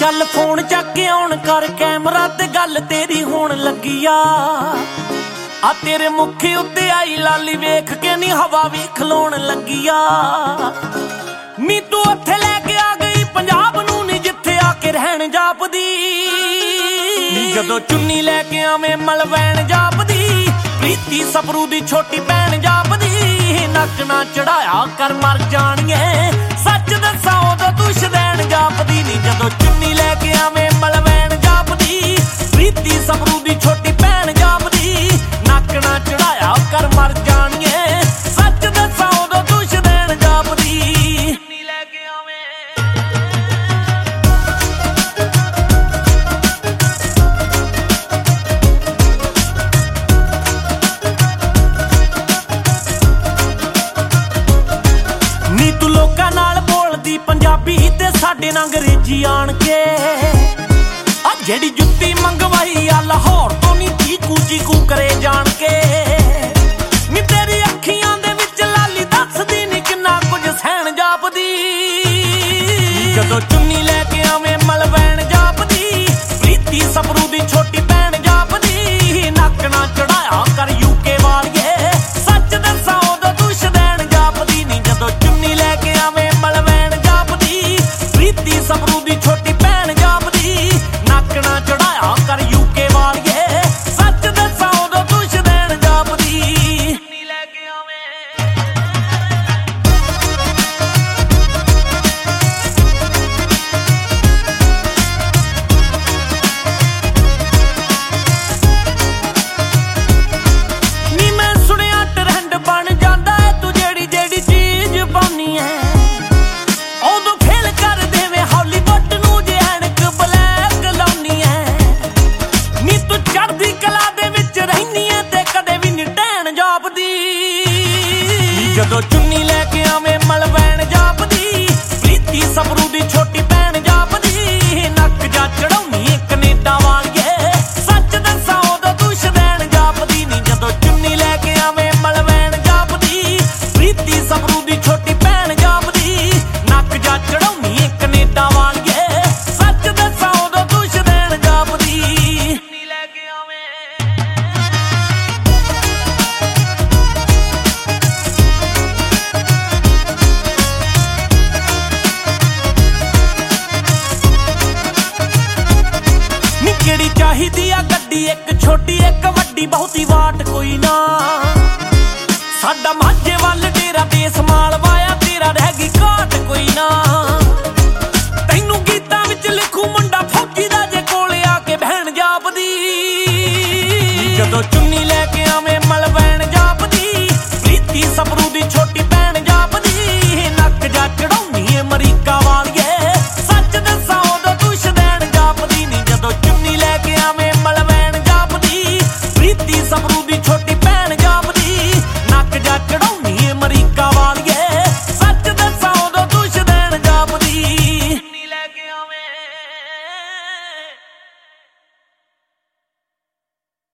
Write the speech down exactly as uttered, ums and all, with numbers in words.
चल फोन चक के ऑन कर कैमरा ते गल तेरी होण लगी आ आ तेरे मुखे उत्ते आई लाली वेख के नी हवा भी खलोण लगी आ नी तू उत्थे लैके आ गई पंजाब नू नी जिथे आके रहन जापदी नी जदों चुन्नी लैके आवे मलवैन जापदी प्रीति सबरू दी छोटी भैन जापदी नक ना चढ़ाया कर मर जाणिए सच दसां उदों तू शदैन जापदी नी जदों चुन्नी लैके आवे मलवैन जापदी प्रीति सबरू दी छोटी भैन जापदी नक ना चढ़ाया कर मर जाणिए सच दसां उदों तू शदैन जापदी चुन्नी लैके आवे नी तू लोकां नाल बोलदी पंजाबी ते साडे नाल अंग्रेजी आण के आ जेड़ी जुत्ती मंगवाई आ लाहौर तो नी चीकू चीकू करे जान के नी तेरी अखियां दे विच लाली दसदी नी किन्ना कुछ सहन जापदी जदों चुन्नी लैके आवे मलवैन जापदी प्रीति सबरू दी छोटी भैन जापदी नक ना चढ़ाया कर यूके वालिए सच दसां उदों तू शदैन जापदी नी जदों चुन्नी लैके आवे मलवैन जापदी प्रीति सबरू दी छोटी भैन जापदी नक ना चढ़ाया कर यूके वालिए सच दसां उदों तू शदैन जापदी चुन्नी लैके आवे नी मैं सुनिया ट्रेंड बन जांदा है तू जेड़ी जेड़ी चीज पाउनी है उदों फेल कर देवे हॉलीवुड नू जे ऐनक ब्लैक लाउनी है नी तू चढ़दी कला दे विच रहनी है ते कदे भी नी टैन जापदी जदों चुन्नी लैके आवे मलवैन जापदी प्रीति सबरू दी छोटी भैन जापदी नक जा चढ़ाउनी कनेडा वालिए सच दसां उदों तू शदैन जापदी नी जदों चुन्नी लैके आवे मलवैन जापदी प्रीति सबरू दी छोटी भैन जापदी नक जा चढ़ाउनी कनेडा वालिए सच दसां उदों तू शदैन जापदी चुन्नी लैके आवे नी केड़ी चाहीदी आ गड्डी एक छोटी एक वड्डी बहुती वाट कोई ना साडा माझे वल डेरा देस माल वाया तेरा रह गई घाट कोई ना